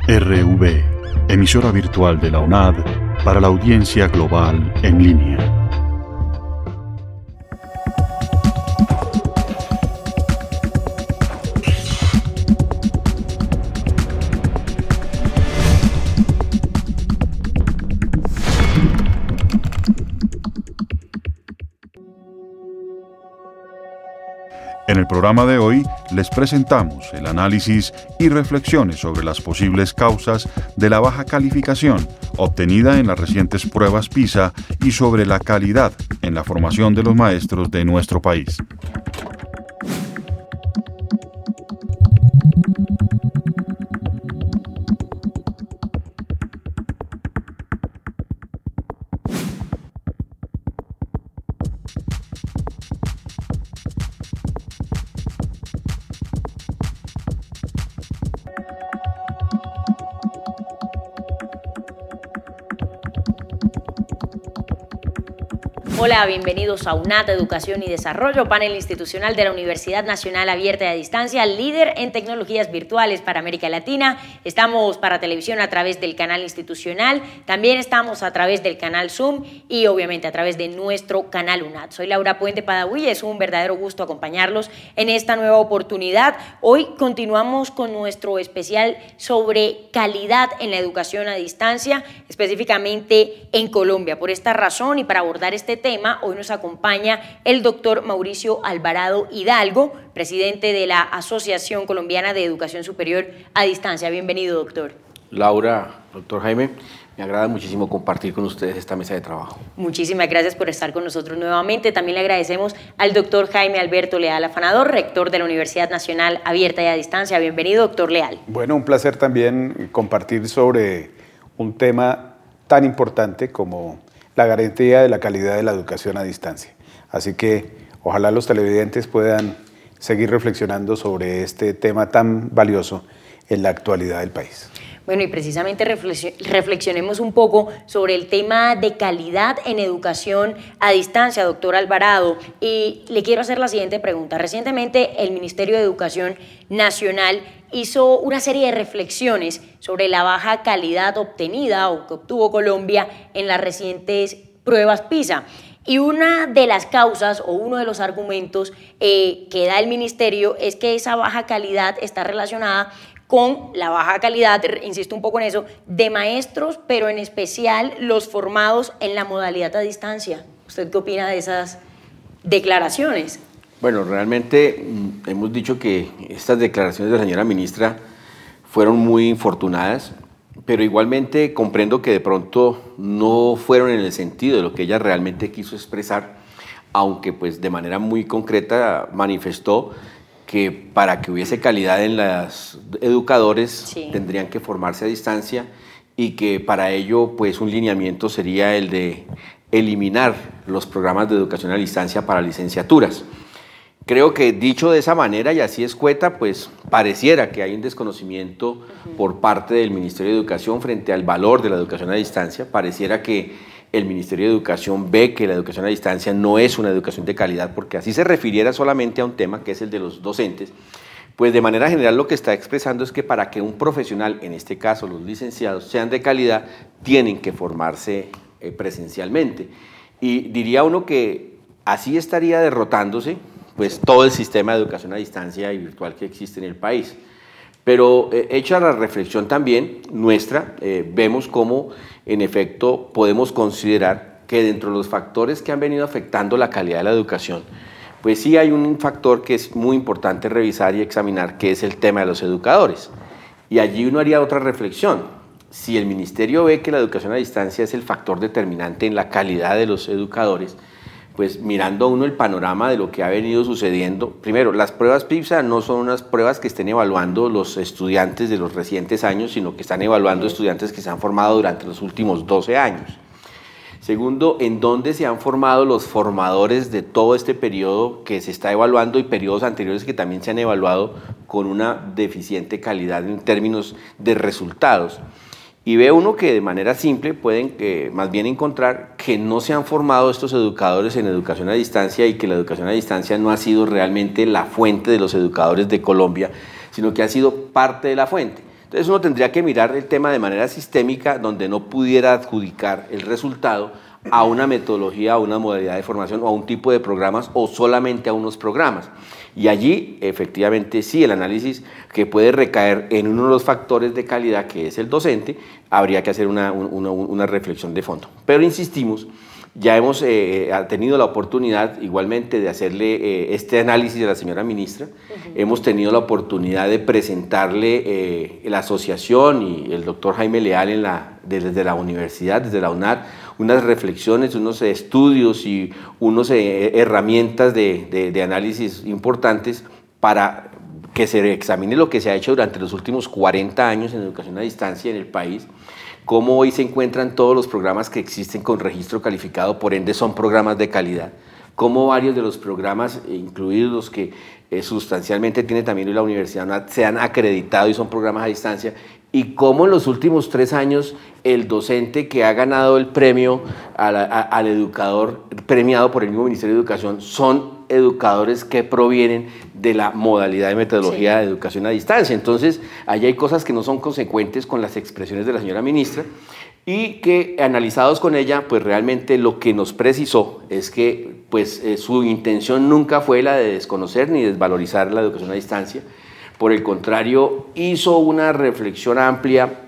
RV, emisora virtual de la UNAD para la audiencia global en línea. En el programa de hoy les presentamos el análisis y reflexiones sobre las posibles causas de la baja calificación obtenida en las recientes pruebas PISA y sobre la calidad en la formación de los maestros de nuestro país. Hola, bienvenidos a UNAD Educación y Desarrollo, panel institucional de la Universidad Nacional Abierta y a Distancia, líder en tecnologías virtuales para América Latina. Estamos para televisión a través del canal institucional, también estamos a través del canal Zoom y obviamente a través de nuestro canal UNAD. Soy Laura Puente Padawi, es un verdadero gusto acompañarlos en esta nueva oportunidad. Hoy continuamos con nuestro especial sobre calidad en la educación a distancia, específicamente en Colombia. Por esta razón y para abordar este tema, hoy nos acompaña el doctor Mauricio Alvarado Hidalgo, presidente de la Asociación Colombiana de Educación Superior a Distancia. Bienvenido, doctor. Laura, doctor Jaime, me agrada muchísimo compartir con ustedes esta mesa de trabajo. Muchísimas gracias por estar con nosotros nuevamente. También le agradecemos al doctor Jaime Alberto Leal Afanador, rector de la Universidad Nacional Abierta y a Distancia. Bienvenido, doctor Leal. Bueno, un placer también compartir sobre un tema tan importante como la garantía de la calidad de la educación a distancia. Así que ojalá los televidentes puedan seguir reflexionando sobre este tema tan valioso en la actualidad del país. Bueno, y precisamente reflexionemos un poco sobre el tema de calidad en educación a distancia, doctor Alvarado. Y le quiero hacer la siguiente pregunta. Recientemente el Ministerio de Educación Nacional hizo una serie de reflexiones sobre la baja calidad obtenida o que obtuvo Colombia en las recientes pruebas PISA. Y una de las causas o uno de los argumentos que da el ministerio es que esa baja calidad está relacionada con la baja calidad, insisto un poco en eso, de maestros, pero en especial los formados en la modalidad a distancia. ¿Usted qué opina de esas declaraciones? Bueno, realmente hemos dicho que estas declaraciones de la señora ministra fueron muy infortunadas, pero igualmente comprendo que de pronto no fueron en el sentido de lo que ella realmente quiso expresar, aunque pues de manera muy concreta manifestó que para que hubiese calidad en los educadores sí, tendrían que formarse a distancia y que para ello pues un lineamiento sería el de eliminar los programas de educación a distancia para licenciaturas. Creo que dicho de esa manera y así escueta, pues pareciera que hay un desconocimiento por parte del Ministerio de Educación frente al valor de la educación a distancia. Pareciera que el Ministerio de Educación ve que la educación a distancia no es una educación de calidad, porque así se refiriera solamente a un tema que es el de los docentes. Pues de manera general lo que está expresando es que para que un profesional, en este caso los licenciados, sean de calidad, tienen que formarse presencialmente. Y diría uno que así estaría derrotándose pues todo el sistema de educación a distancia y virtual que existe en el país. Pero hecha la reflexión también nuestra, vemos cómo en efecto podemos considerar que dentro de los factores que han venido afectando la calidad de la educación, pues sí hay un factor que es muy importante revisar y examinar, que es el tema de los educadores. Y allí uno haría otra reflexión. Si el ministerio ve que la educación a distancia es el factor determinante en la calidad de los educadores, pues mirando uno el panorama de lo que ha venido sucediendo, primero, las pruebas PISA no son unas pruebas que estén evaluando los estudiantes de los recientes años, sino que están evaluando estudiantes que se han formado durante los últimos 12 años. Segundo, en dónde se han formado los formadores de todo este periodo que se está evaluando y periodos anteriores que también se han evaluado con una deficiente calidad en términos de resultados. Y ve uno que de manera simple pueden más bien encontrar que no se han formado estos educadores en educación a distancia y que la educación a distancia no ha sido realmente la fuente de los educadores de Colombia, sino que ha sido parte de la fuente. Entonces uno tendría que mirar el tema de manera sistémica, donde no pudiera adjudicar el resultado a una metodología, a una modalidad de formación o a un tipo de programas o solamente a unos programas. Y allí, efectivamente, sí, el análisis que puede recaer en uno de los factores de calidad, que es el docente, habría que hacer una reflexión de fondo. Pero insistimos, ya hemos tenido la oportunidad igualmente de hacerle este análisis a la señora ministra. Hemos tenido la oportunidad de presentarle la asociación y el doctor Jaime Leal desde la universidad, desde la UNAD, unas reflexiones, unos estudios y unas herramientas de análisis importantes para que se examine lo que se ha hecho durante los últimos 40 años en educación a distancia en el país, cómo hoy se encuentran todos los programas que existen con registro calificado, por ende son programas de calidad, cómo varios de los programas, incluidos los que sustancialmente tiene también la Universidad, se han acreditado y son programas a distancia, y cómo en los últimos 3 años el docente que ha ganado el premio al educador premiado por el mismo Ministerio de Educación son educadores que provienen de la modalidad de metodología de educación a distancia. Entonces, allí hay cosas que no son consecuentes con las expresiones de la señora ministra y que, analizados con ella, pues realmente lo que nos precisó es que pues, su intención nunca fue la de desconocer ni desvalorizar la educación a distancia. Por el contrario, hizo una reflexión amplia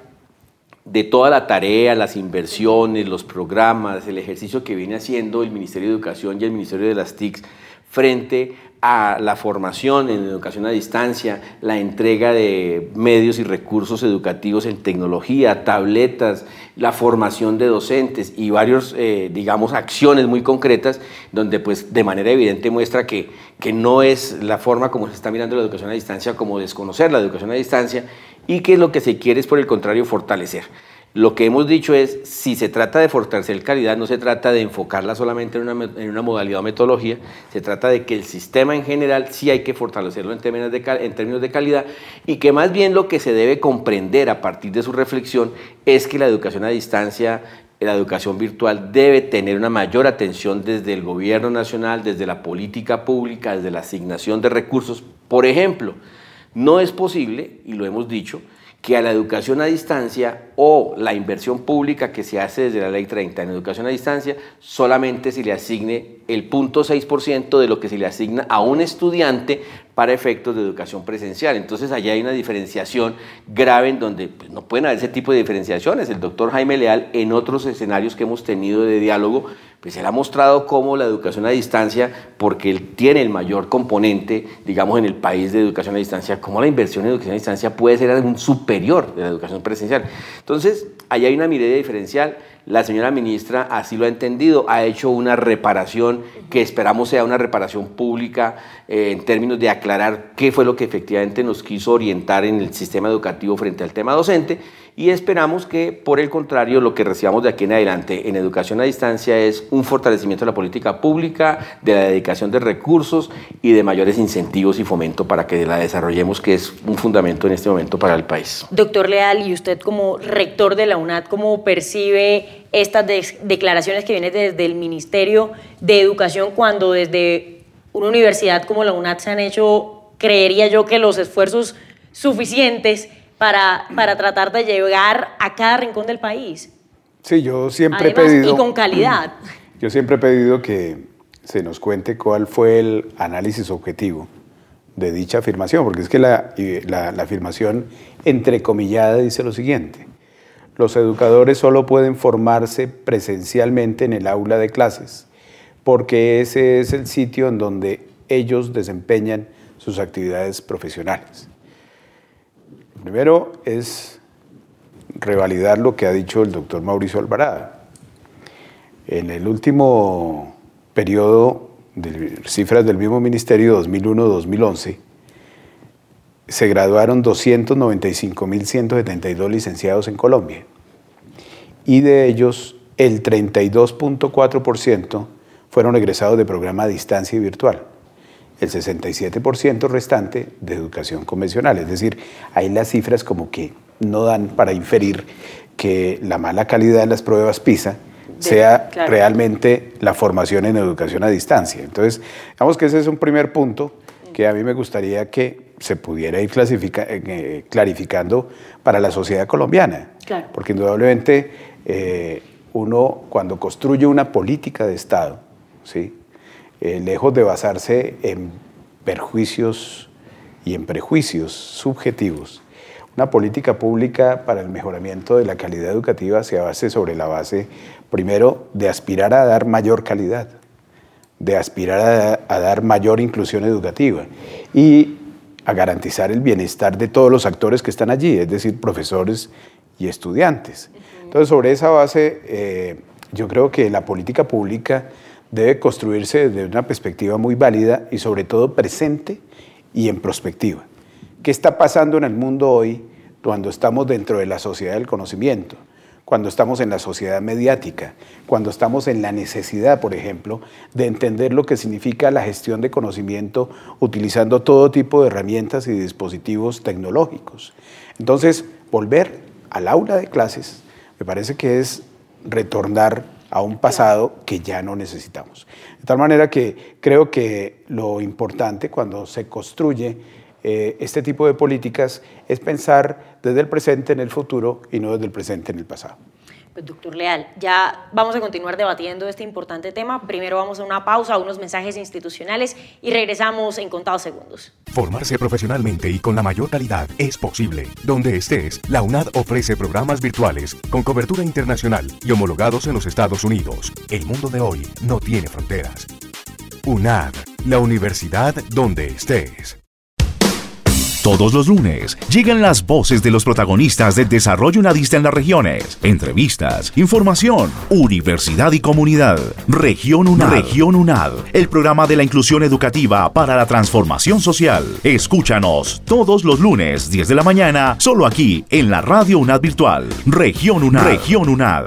de toda la tarea, las inversiones, los programas, el ejercicio que viene haciendo el Ministerio de Educación y el Ministerio de las TICs frente a la formación en educación a distancia, la entrega de medios y recursos educativos en tecnología, tabletas, la formación de docentes y varios, digamos, acciones muy concretas donde pues de manera evidente muestra que no es la forma como se está mirando la educación a distancia como desconocer la educación a distancia y que lo que se quiere es por el contrario fortalecer. Lo que hemos dicho es, si se trata de fortalecer calidad, no se trata de enfocarla solamente en una modalidad o metodología, se trata de que el sistema en general sí hay que fortalecerlo en términos de calidad y que más bien lo que se debe comprender a partir de su reflexión es que la educación a distancia, la educación virtual debe tener una mayor atención desde el gobierno nacional, desde la política pública, desde la asignación de recursos. Por ejemplo, no es posible, y lo hemos dicho, que a la educación a distancia o la inversión pública que se hace desde la Ley 30 en educación a distancia solamente se le asigne el 0.6% de lo que se le asigna a un estudiante para efectos de educación presencial. Entonces allá hay una diferenciación grave en donde pues, no pueden haber ese tipo de diferenciaciones. El doctor Jaime Leal, en otros escenarios que hemos tenido de diálogo, pues él ha mostrado cómo la educación a distancia, porque él tiene el mayor componente, digamos, en el país de educación a distancia, cómo la inversión en educación a distancia puede ser aún superior de la educación presencial. Entonces, ahí hay una mirada diferencial. La señora ministra así lo ha entendido, ha hecho una reparación que esperamos sea una reparación pública en términos de aclarar qué fue lo que efectivamente nos quiso orientar en el sistema educativo frente al tema docente y esperamos que, por el contrario, lo que recibamos de aquí en adelante en educación a distancia es un fortalecimiento de la política pública, de la dedicación de recursos y de mayores incentivos y fomento para que la desarrollemos, que es un fundamento en este momento para el país. Doctor Leal, y usted como rector de la UNAD, ¿cómo percibe estas declaraciones que vienen desde el Ministerio de Educación cuando desde una universidad como la UNAD se han hecho, creería yo, que los esfuerzos suficientes para tratar de llegar a cada rincón del país? Sí, yo siempre Además, he pedido... y con calidad. Yo siempre he pedido que se nos cuente cuál fue el análisis objetivo de dicha afirmación, porque es que la afirmación entrecomillada dice lo siguiente: los educadores solo pueden formarse presencialmente en el aula de clases, porque ese es el sitio en donde ellos desempeñan sus actividades profesionales. Primero es revalidar lo que ha dicho el doctor Mauricio Alvarado. En el último periodo de cifras del mismo ministerio, 2001-2011, se graduaron 295.172 licenciados en Colombia y de ellos el 32.4% fueron egresados de programa a distancia y virtual, el 67% restante de educación convencional. Es decir, ahí las cifras como que no dan para inferir que la mala calidad de las pruebas PISA sea realmente la formación en educación a distancia. Entonces, digamos que ese es un primer punto que a mí me gustaría que se pudiera ir clarificando para la sociedad colombiana. Claro. Porque indudablemente uno cuando construye una política de Estado, ¿sí? Lejos de basarse en perjuicios y en prejuicios subjetivos, una política pública para el mejoramiento de la calidad educativa se base sobre la base, primero, de aspirar a dar mayor calidad, de aspirar a dar mayor inclusión educativa y a garantizar el bienestar de todos los actores que están allí, es decir, profesores y estudiantes. Entonces, sobre esa base, yo creo que la política pública debe construirse desde una perspectiva muy válida y sobre todo presente y en prospectiva. ¿Qué está pasando en el mundo hoy cuando estamos dentro de la sociedad del conocimiento? Cuando estamos en la sociedad mediática, cuando estamos en la necesidad, por ejemplo, de entender lo que significa la gestión de conocimiento utilizando todo tipo de herramientas y dispositivos tecnológicos. Entonces, volver al aula de clases me parece que es retornar a un pasado que ya no necesitamos. De tal manera que creo que lo importante cuando se construye este tipo de políticas es pensar desde el presente en el futuro y no desde el presente en el pasado. Pues, doctor Leal, ya vamos a continuar debatiendo este importante tema. Primero vamos a una pausa, a unos mensajes institucionales y regresamos en contados segundos. Formarse profesionalmente y con la mayor calidad es posible. Donde estés, la UNAD ofrece programas virtuales con cobertura internacional y homologados en los Estados Unidos. El mundo de hoy no tiene fronteras. UNAD, la universidad donde estés. Todos los lunes llegan las voces de los protagonistas del desarrollo unadista en las regiones. Entrevistas, información, universidad y comunidad. Región UNAD. Región UNAD, el programa de la inclusión educativa para la transformación social. Escúchanos todos los lunes, 10 de la mañana, solo aquí en la Radio UNAD Virtual. Región UNAD. Región UNAD.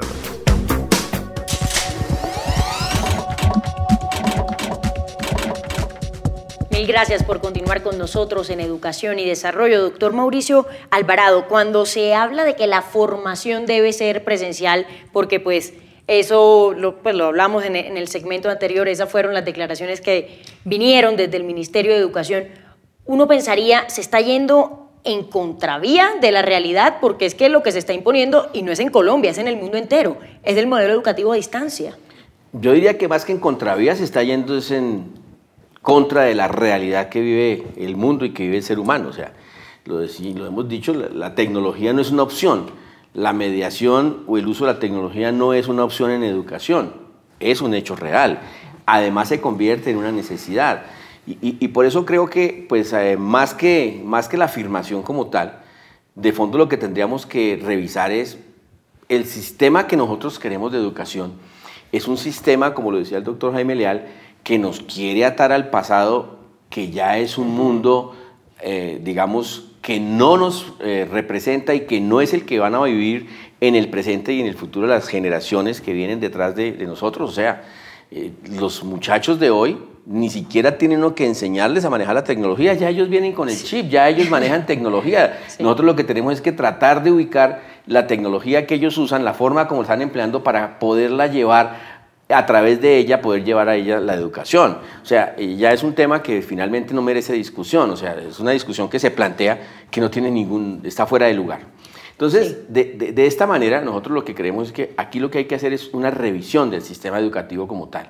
Mil gracias por continuar con nosotros en Educación y Desarrollo. Doctor Mauricio Alvarado, cuando se habla de que la formación debe ser presencial, porque pues eso lo hablamos en el segmento anterior, esas fueron las declaraciones que vinieron desde el Ministerio de Educación, uno pensaría, se está yendo en contravía de la realidad, porque es que lo que se está imponiendo, y no es en Colombia, es en el mundo entero, es el modelo educativo a distancia. Yo diría que más que en contravía se está yendo es en contra de la realidad que vive el mundo y que vive el ser humano. O sea, lo hemos dicho, la tecnología no es una opción. La mediación o el uso de la tecnología no es una opción en educación, es un hecho real. Además se convierte en una necesidad. Y por eso creo que, pues, más que la afirmación como tal, de fondo lo que tendríamos que revisar es el sistema que nosotros queremos de educación. Es un sistema, como lo decía el doctor Jaime Leal, que nos quiere atar al pasado, que ya es un mundo, digamos, que no nos representa y que no es el que van a vivir en el presente y en el futuro las generaciones que vienen detrás de nosotros. O sea, los muchachos de hoy ni siquiera tienen uno que enseñarles a manejar la tecnología, ya ellos vienen con el chip, ya ellos manejan tecnología. Sí. Nosotros lo que tenemos es que tratar de ubicar la tecnología que ellos usan, la forma como están empleando para poderla llevar a través de ella, poder llevar a ella la educación. O sea, ya es un tema que finalmente no merece discusión, o sea, es una discusión que se plantea que no tiene está fuera de lugar. Entonces, sí, de esta manera, nosotros lo que creemos es que aquí lo que hay que hacer es una revisión del sistema educativo como tal.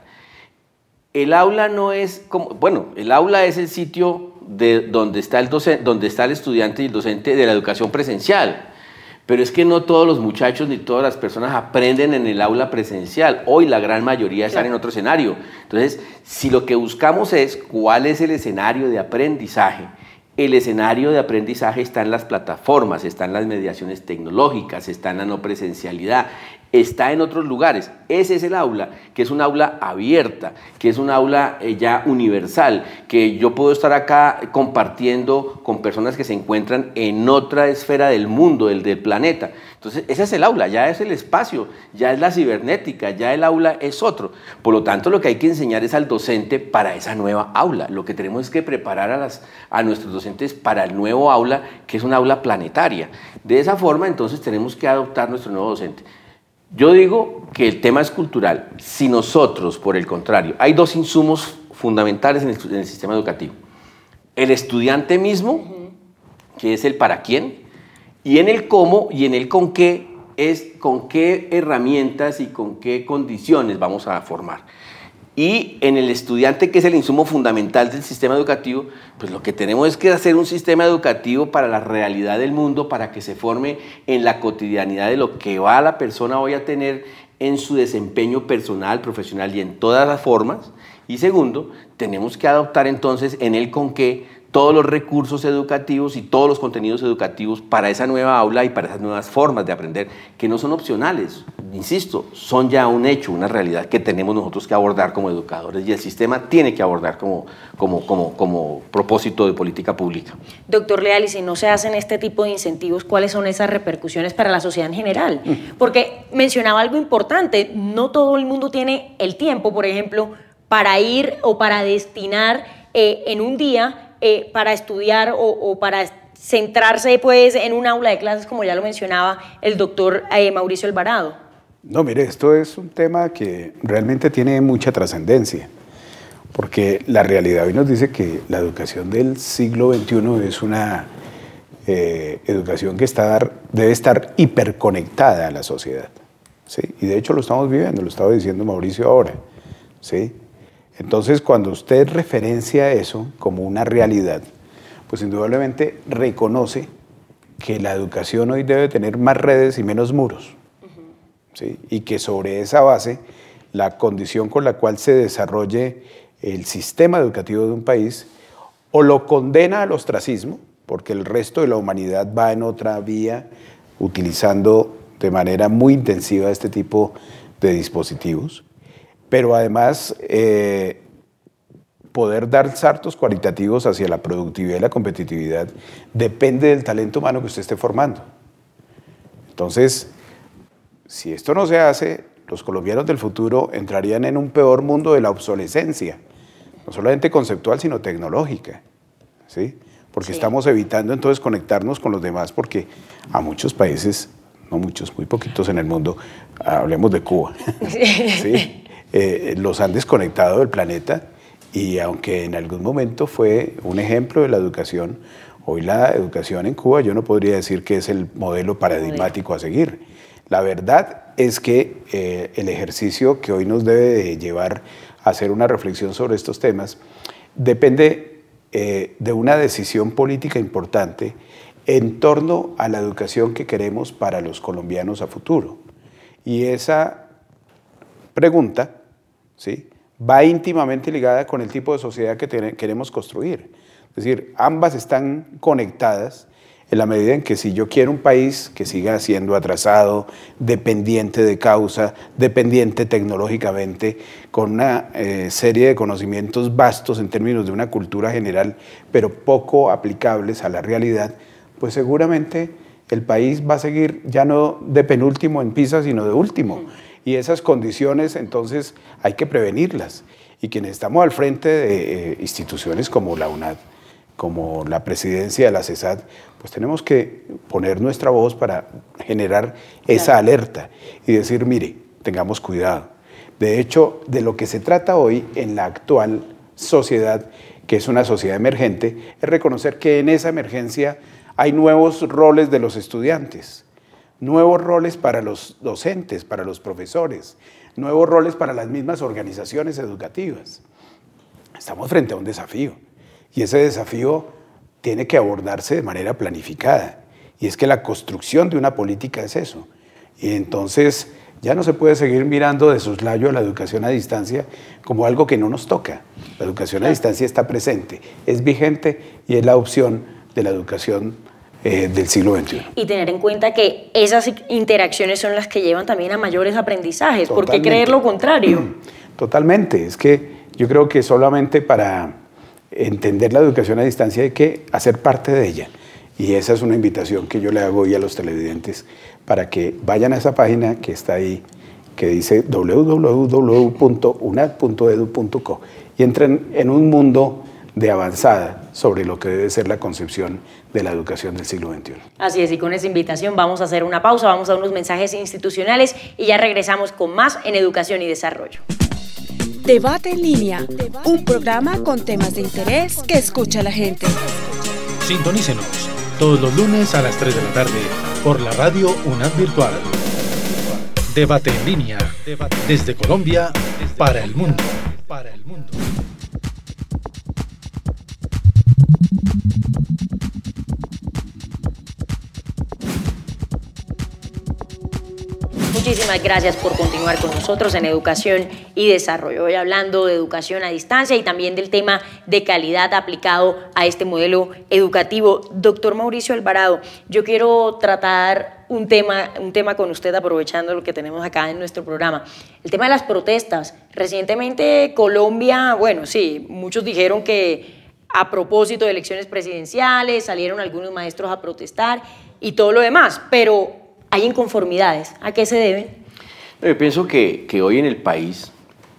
El aula no es como, bueno, el aula es el sitio donde está el docente, donde está el estudiante y el docente de la educación presencial. Pero es que no todos los muchachos ni todas las personas aprenden en el aula presencial. Hoy la gran mayoría están en otro escenario. Entonces, si lo que buscamos es cuál es el escenario de aprendizaje, el escenario de aprendizaje está en las plataformas, está en las mediaciones tecnológicas, está en la no presencialidad, está en otros lugares. Ese es el aula, que es un aula abierta, que es un aula ya universal, que yo puedo estar acá compartiendo con personas que se encuentran en otra esfera del mundo, del planeta. Entonces, ese es el aula, ya es el espacio, ya es la cibernética, ya el aula es otro. Por lo tanto, lo que hay que enseñar es al docente para esa nueva aula. Lo que tenemos es que preparar a nuestros docentes para el nuevo aula, que es un aula planetaria. De esa forma, entonces, tenemos que adoptar nuestro nuevo docente. Yo digo que el tema es cultural. Si nosotros, por el contrario, hay dos insumos fundamentales en el sistema educativo. el estudiante mismo, que es el para quién, y en el cómo y en el con qué, es con qué herramientas y con qué condiciones vamos a formar. Y en el estudiante, que es el insumo fundamental del sistema educativo, pues lo que tenemos es que hacer un sistema educativo para la realidad del mundo, para que se forme en la cotidianidad de lo que va la persona hoy a tener en su desempeño personal, profesional y en todas las formas. Y segundo, tenemos que adoptar entonces en el con qué todos los recursos educativos y todos los contenidos educativos para esa nueva aula y para esas nuevas formas de aprender, que no son opcionales, insisto, son ya un hecho, una realidad que tenemos nosotros que abordar como educadores y el sistema tiene que abordar como propósito de política pública. Doctor Leal, y si no se hacen este tipo de incentivos, ¿cuáles son esas repercusiones para la sociedad en general? Porque mencionaba algo importante, no todo el mundo tiene el tiempo, por ejemplo, para ir o para destinar en un día para estudiar o para centrarse pues en un aula de clases, como ya lo mencionaba el doctor Mauricio Alvarado. No, mire, esto es un tema que realmente tiene mucha trascendencia, porque la realidad hoy nos dice que la educación del siglo XXI es una educación que debe estar hiperconectada a la sociedad, ¿sí? Y de hecho lo estamos viviendo, lo estaba diciendo Mauricio ahora, ¿sí? Entonces, cuando usted referencia eso como una realidad, pues indudablemente reconoce que la educación hoy debe tener más redes y menos muros, ¿sí? Y que sobre esa base, la condición con la cual se desarrolle el sistema educativo de un país o lo condena al ostracismo, porque el resto de la humanidad va en otra vía utilizando de manera muy intensiva este tipo de dispositivos, pero además poder dar saltos cualitativos hacia la productividad y la competitividad depende del talento humano que usted esté formando. Entonces, si esto no se hace, los colombianos del futuro entrarían en un peor mundo de la obsolescencia, no solamente conceptual, sino tecnológica, ¿sí? Porque estamos evitando entonces conectarnos con los demás, porque a muchos países, no muchos, muy poquitos en el mundo, hablemos de Cuba, ¿sí? Los han desconectado del planeta y aunque en algún momento fue un ejemplo de la educación, hoy la educación en Cuba yo no podría decir que es el modelo paradigmático a seguir. La verdad es que el ejercicio que hoy nos debe de llevar a hacer una reflexión sobre estos temas depende de una decisión política importante en torno a la educación que queremos para los colombianos a futuro. Y esa pregunta, ¿sí?, va íntimamente ligada con el tipo de sociedad que queremos construir. Es decir, ambas están conectadas en la medida en que si yo quiero un país que siga siendo atrasado, dependiente de causa, dependiente tecnológicamente, con una serie de conocimientos vastos en términos de una cultura general, pero poco aplicables a la realidad, pues seguramente el país va a seguir ya no de penúltimo en PISA, sino de último. Y esas condiciones entonces hay que prevenirlas. Y quienes estamos al frente de instituciones como la UNAD, como la presidencia de la CESAD, pues tenemos que poner nuestra voz para generar esa alerta y decir, mire, tengamos cuidado. De hecho, de lo que se trata hoy en la actual sociedad, que es una sociedad emergente, es reconocer que en esa emergencia hay nuevos roles de los estudiantes, nuevos roles para los docentes, para los profesores, nuevos roles para las mismas organizaciones educativas. Estamos frente a un desafío y ese desafío tiene que abordarse de manera planificada y es que la construcción de una política es eso. Y entonces ya no se puede seguir mirando de soslayo a la educación a distancia como algo que no nos toca. La educación a distancia está presente, es vigente y es la opción de la educación del siglo XXI. Y tener en cuenta que esas interacciones son las que llevan también a mayores aprendizajes. ¿Por qué creer lo contrario? Totalmente. Es que yo creo que solamente para entender la educación a distancia hay que hacer parte de ella. Y esa es una invitación que yo le hago hoy a los televidentes para que vayan a esa página que está ahí, que dice www.unad.edu.co y entren en un mundo de avanzada sobre lo que debe ser la concepción de la educación del siglo XXI. Así es, y con esa invitación vamos a hacer una pausa, vamos a unos mensajes institucionales y ya regresamos con más en Educación y Desarrollo. Debate en línea, un programa con temas de interés que escucha la gente. Sintonícenos todos los lunes a las 3 de la tarde por la radio UNAD Virtual. Debate en línea, desde Colombia para el mundo. Muchísimas gracias por continuar con nosotros en Educación y Desarrollo. Hoy hablando de educación a distancia y también del tema de calidad aplicado a este modelo educativo. Doctor Mauricio Alvarado, yo quiero tratar un tema con usted, aprovechando lo que tenemos acá en nuestro programa. El tema de las protestas. Recientemente Colombia, bueno, sí, muchos dijeron que a propósito de elecciones presidenciales salieron algunos maestros a protestar y todo lo demás, pero hay inconformidades. ¿A qué se deben? Yo pienso que hoy en el país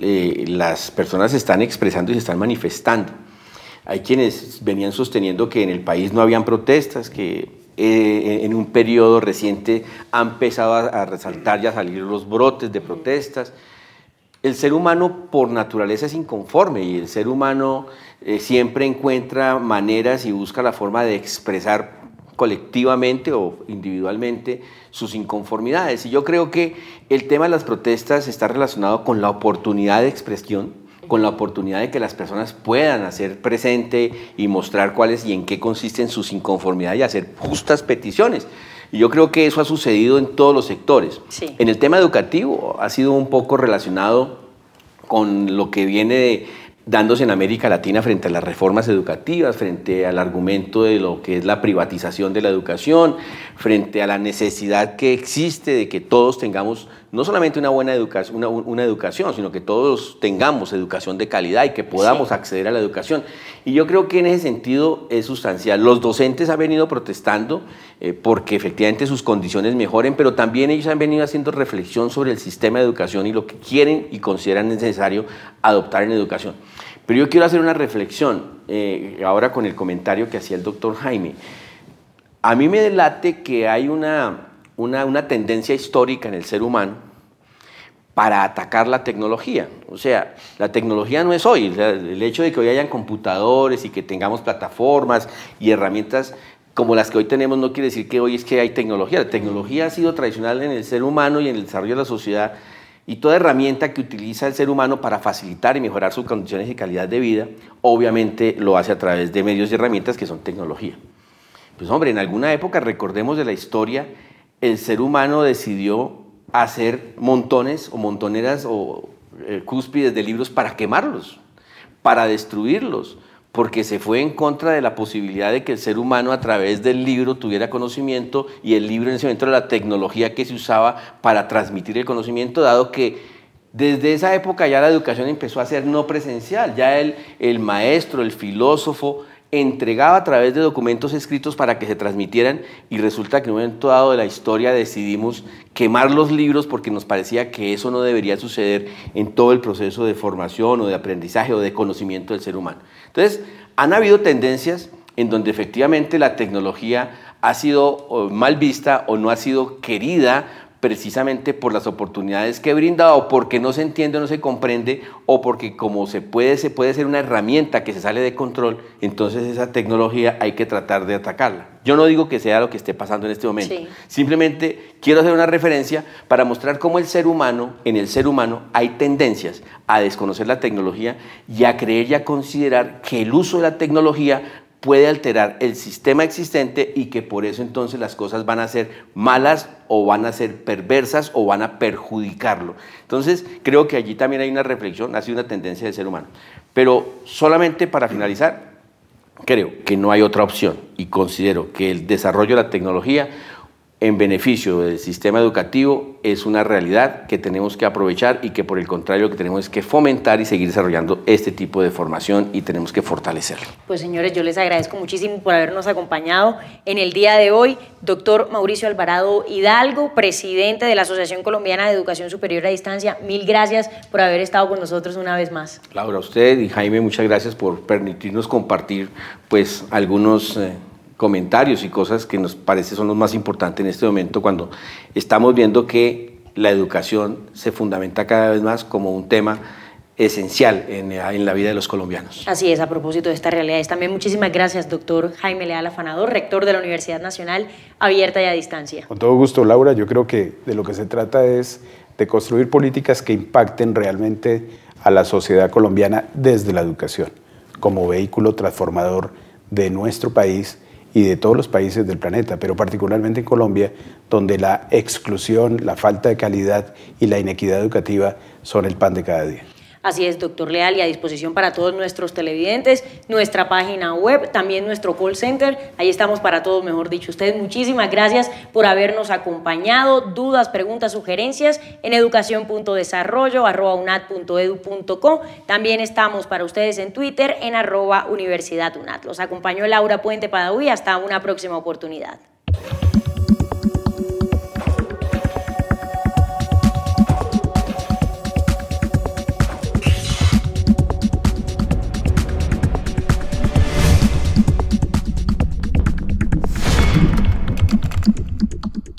las personas se están expresando y se están manifestando. Hay quienes venían sosteniendo que en el país no habían protestas, que en un periodo reciente han empezado a resaltar y a salir los brotes de protestas. El ser humano por naturaleza es inconforme y el ser humano siempre encuentra maneras y busca la forma de expresar colectivamente o individualmente sus inconformidades. Y yo creo que el tema de las protestas está relacionado con la oportunidad de expresión, con la oportunidad de que las personas puedan hacer presente y mostrar cuáles y en qué consisten sus inconformidades y hacer justas peticiones. Y yo creo que eso ha sucedido en todos los sectores. Sí. En el tema educativo ha sido un poco relacionado con lo que viene dándose en América Latina frente a las reformas educativas, frente al argumento de lo que es la privatización de la educación, frente a la necesidad que existe de que todos tengamos no solamente una buena educación, una educación, sino que todos tengamos educación de calidad y que podamos acceder a la educación. Y yo creo que en ese sentido es sustancial. Los docentes han venido protestando porque efectivamente sus condiciones mejoren, pero también ellos han venido haciendo reflexión sobre el sistema de educación y lo que quieren y consideran necesario adoptar en educación. Pero yo quiero hacer una reflexión ahora con el comentario que hacía el doctor Jaime. A mí me delate que hay una tendencia histórica en el ser humano para atacar la tecnología. O sea, la tecnología no es hoy. O sea, el hecho de que hoy hayan computadores y que tengamos plataformas y herramientas como las que hoy tenemos no quiere decir que hoy es que hay tecnología. La tecnología ha sido tradicional en el ser humano y en el desarrollo de la sociedad, y toda herramienta que utiliza el ser humano para facilitar y mejorar sus condiciones y calidad de vida, obviamente lo hace a través de medios y herramientas que son tecnología. Pues hombre, en alguna época, recordemos de la historia, el ser humano decidió hacer montones o montoneras o cúspides de libros para quemarlos, para destruirlos, porque se fue en contra de la posibilidad de que el ser humano a través del libro tuviera conocimiento, y el libro en ese momento era la tecnología que se usaba para transmitir el conocimiento, dado que desde esa época ya la educación empezó a ser no presencial. Ya el maestro, el filósofo, entregaba a través de documentos escritos para que se transmitieran, y resulta que en un momento dado de la historia decidimos quemar los libros porque nos parecía que eso no debería suceder en todo el proceso de formación o de aprendizaje o de conocimiento del ser humano. Entonces, han habido tendencias en donde efectivamente la tecnología ha sido mal vista o no ha sido querida precisamente por las oportunidades que brinda, o porque no se entiende o no se comprende, o porque como se puede ser una herramienta que se sale de control, entonces esa tecnología hay que tratar de atacarla. Yo no digo que sea lo que esté pasando en este momento, sí. Simplemente quiero hacer una referencia para mostrar cómo en el ser humano hay tendencias a desconocer la tecnología y a creer y a considerar que el uso de la tecnología puede alterar el sistema existente, y que por eso entonces las cosas van a ser malas o van a ser perversas o van a perjudicarlo. Entonces creo que allí también hay una reflexión, ha sido una tendencia del ser humano. Pero solamente para finalizar, creo que no hay otra opción, y considero que el desarrollo de la tecnología en beneficio del sistema educativo es una realidad que tenemos que aprovechar, y que por el contrario lo que tenemos es que fomentar y seguir desarrollando este tipo de formación, y tenemos que fortalecerlo. Pues señores, yo les agradezco muchísimo por habernos acompañado en el día de hoy. Doctor Mauricio Alvarado Hidalgo, presidente de la Asociación Colombiana de Educación Superior a Distancia, mil gracias por haber estado con nosotros una vez más. Laura, a usted y Jaime, muchas gracias por permitirnos compartir pues algunos comentarios y cosas que nos parece son los más importantes en este momento, cuando estamos viendo que la educación se fundamenta cada vez más como un tema esencial en la vida de los colombianos. Así es, a propósito de estas realidades. También muchísimas gracias, doctor Jaime Leal Afanador, rector de la Universidad Nacional Abierta y a Distancia. Con todo gusto, Laura. Yo creo que de lo que se trata es de construir políticas que impacten realmente a la sociedad colombiana desde la educación, como vehículo transformador de nuestro país y de todos los países del planeta, pero particularmente en Colombia, donde la exclusión, la falta de calidad y la inequidad educativa son el pan de cada día. Así es, doctor Leal, y a disposición para todos nuestros televidentes, nuestra página web, también nuestro call center, ahí estamos para todos, mejor dicho. Ustedes, muchísimas gracias por habernos acompañado. Dudas, preguntas, sugerencias en educacion.desarrollo@unad.edu.co. También estamos para ustedes en Twitter en @universidadunad. Los acompañó Laura Puente Padaví, hasta una próxima oportunidad.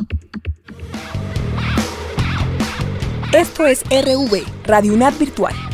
Esto es RV, Radio UNAD Virtual.